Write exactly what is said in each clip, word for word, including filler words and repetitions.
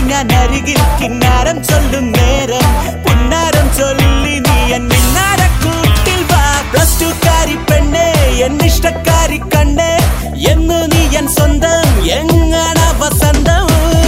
ഞാൻ അരികിൽ കിന്നാരം ചൊല്ലും നേരം പുന്നാരം ചൊല്ലി നീ എൻ മിന്നാരക്കൂട്ടിൽ വാ പ്ലസ് ടു കാരി പെണ്ണേ എന്നിഷ്ടക്കാരി കണ്ണേ എന്ന് നീ എൻ സ്വന്തം എങ്ങാണ വസന്തം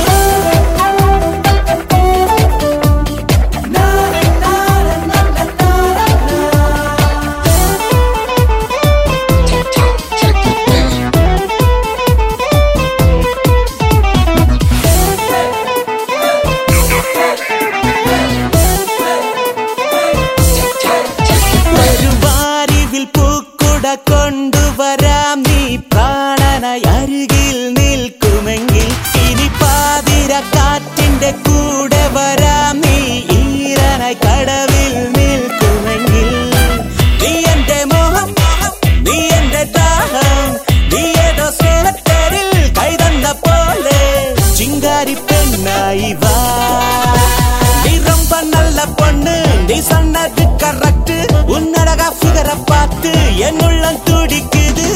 കൊണ്ടുവരാം നീ പ്രാണനായി അരികിൽ നിൽക്കുമെങ്കിൽ ഇനി പാതിര കാറ്റിന്റെ കൂടെ വരാം നീ ഈരനായി കടവിൽ നിൽക്കുമെങ്കിൽ നീ എന്റെ മോഹം നീ എന്റെ ദാഹം നീ ഏതോ സ്നേഹത്തേരിൽ കൈതന്ന പോലെ ചിങ്കാരി പെണ്ണായി വാ நீ ரொம்ப நல்ல பொண்ணு நீ சொன்னது கரெக்ட் உன்னழகா ஃபிகரை பார்த்து என் உள்ளம் துடிக்குது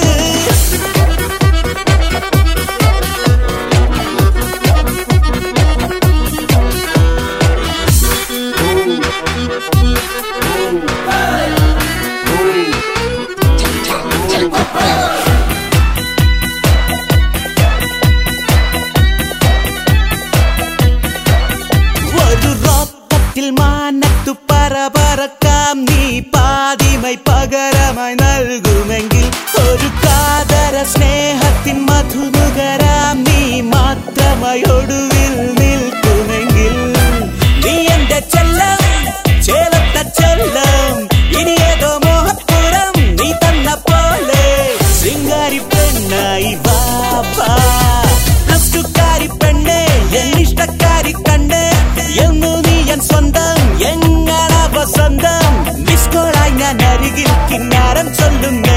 മാനത്തു പറപറക്കാം നീ പാതിമൈ പകരമായി നൽകുമെങ്കിൽ ഒരു കാതര സ്നേഹത്തിൻ മധുനുകരാം നീ മാത്രമായി ഒടുവിൽ നിൽക്കുമെങ്കിൽ നീ എന്റെ ചെല്ലം ചേലത്ത ചെല്ലം ഇനി ഏതോ മോഹപ്പുറം നീ തന്ന പോലെ ശൃംഗാരി പെണ്ണായി വാ പ്ലസ് ടു കാരി പെണ്ണേ എന്നിഷ്ടക്കാരി കണ്ണേ എന്നു നീ എൻ സ്വന്തം എങ്ങാണ വസന്തം മിസ്കോളായി ഞാൻ അരികിൽ കിന്നാരം ചൊല്ലും